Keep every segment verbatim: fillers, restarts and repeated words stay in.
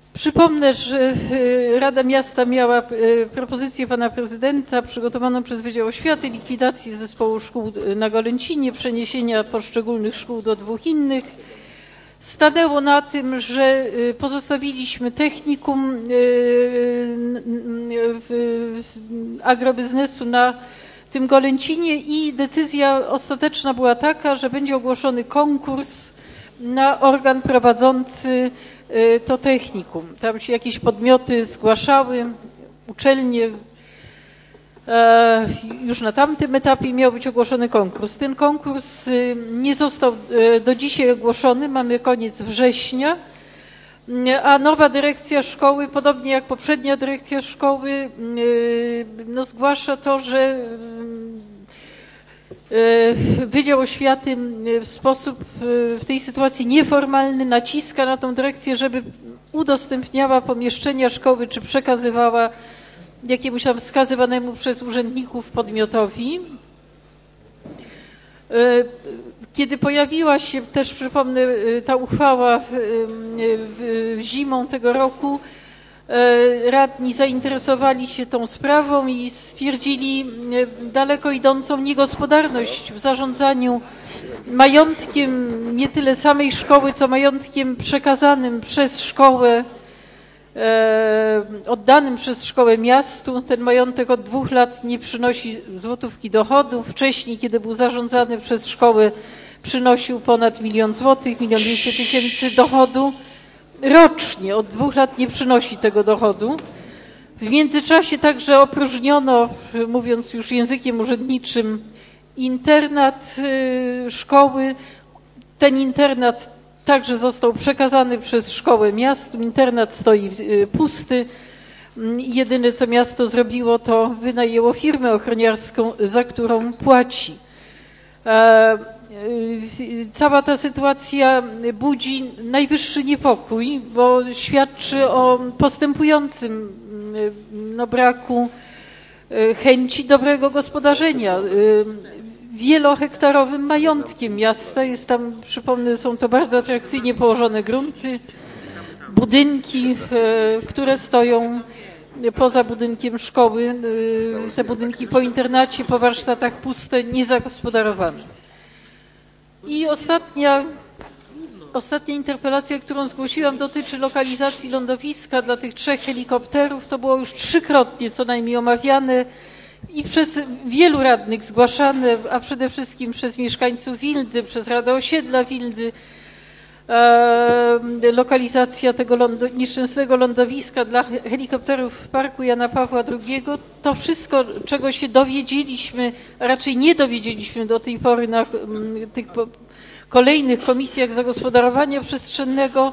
Przypomnę, że Rada Miasta miała propozycję pana prezydenta przygotowaną przez Wydział Oświaty, likwidacji zespołu szkół na Golęcinie, przeniesienia poszczególnych szkół do dwóch innych. Stanęło na tym, że pozostawiliśmy technikum agrobiznesu na tym Golęcinie i decyzja ostateczna była taka, że będzie ogłoszony konkurs na organ prowadzący to technikum. Tam się jakieś podmioty zgłaszały, uczelnie. Już na tamtym etapie miał być ogłoszony konkurs. Ten konkurs nie został do dzisiaj ogłoszony, mamy koniec września, a nowa dyrekcja szkoły, podobnie jak poprzednia dyrekcja szkoły, no zgłasza to, że Wydział Oświaty w sposób w tej sytuacji nieformalny naciska na tą dyrekcję, żeby udostępniała pomieszczenia szkoły, czy przekazywała jakiemuś tam wskazywanemu przez urzędników podmiotowi. Kiedy pojawiła się też, przypomnę, ta uchwała zimą tego roku, radni zainteresowali się tą sprawą i stwierdzili daleko idącą niegospodarność w zarządzaniu majątkiem nie tyle samej szkoły, co majątkiem przekazanym przez szkołę, oddanym przez szkołę miastu. Ten majątek od dwóch lat nie przynosi złotówki dochodu. Wcześniej, kiedy był zarządzany przez szkołę, przynosił ponad milion złotych, milion dwieście tysięcy dochodu. Rocznie od dwóch lat nie przynosi tego dochodu. W międzyczasie także opróżniono, mówiąc już językiem urzędniczym, internat szkoły. Ten internat także został przekazany przez szkołę miastu. Internat stoi pusty. Jedyne, co miasto zrobiło, to wynajęło firmę ochroniarską, za którą płaci. Cała ta sytuacja budzi najwyższy niepokój, bo świadczy o postępującym no, braku chęci dobrego gospodarzenia wielohektarowym majątkiem miasta. Jest tam, przypomnę, są to bardzo atrakcyjnie położone grunty, budynki, które stoją poza budynkiem szkoły, te budynki po internacie, po warsztatach puste, niezagospodarowane. I ostatnia, ostatnia interpelacja, którą zgłosiłam, dotyczy lokalizacji lądowiska dla tych trzech helikopterów. To było już trzykrotnie co najmniej omawiane i przez wielu radnych zgłaszane, a przede wszystkim przez mieszkańców Wildy, przez Radę Osiedla Wildy. E, lokalizacja tego lądo, nieszczęsnego lądowiska dla helikopterów w Parku Jana Pawła drugiego. To wszystko, czego się dowiedzieliśmy, a raczej nie dowiedzieliśmy do tej pory na m, tych po, kolejnych komisjach zagospodarowania przestrzennego,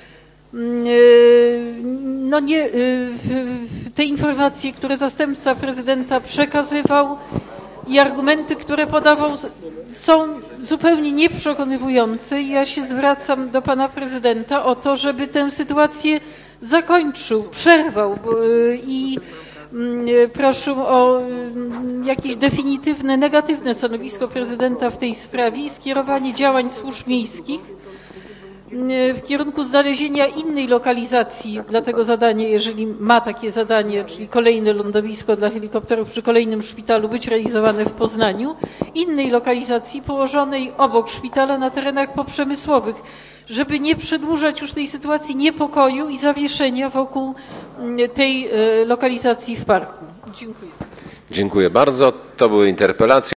no nie, te informacje, które zastępca prezydenta przekazywał i argumenty, które podawał, są zupełnie nieprzekonywujące. Ja się zwracam do pana prezydenta o to, żeby tę sytuację zakończył, przerwał i proszę o jakieś definitywne, negatywne stanowisko prezydenta w tej sprawie i skierowanie działań służb miejskich w kierunku znalezienia innej lokalizacji dla tego zadania, jeżeli ma takie zadanie, czyli kolejne lądowisko dla helikopterów przy kolejnym szpitalu być realizowane w Poznaniu, innej lokalizacji położonej obok szpitala na terenach poprzemysłowych, żeby nie przedłużać już tej sytuacji niepokoju i zawieszenia wokół tej lokalizacji w parku. Dziękuję. Dziękuję bardzo. To były interpelacje.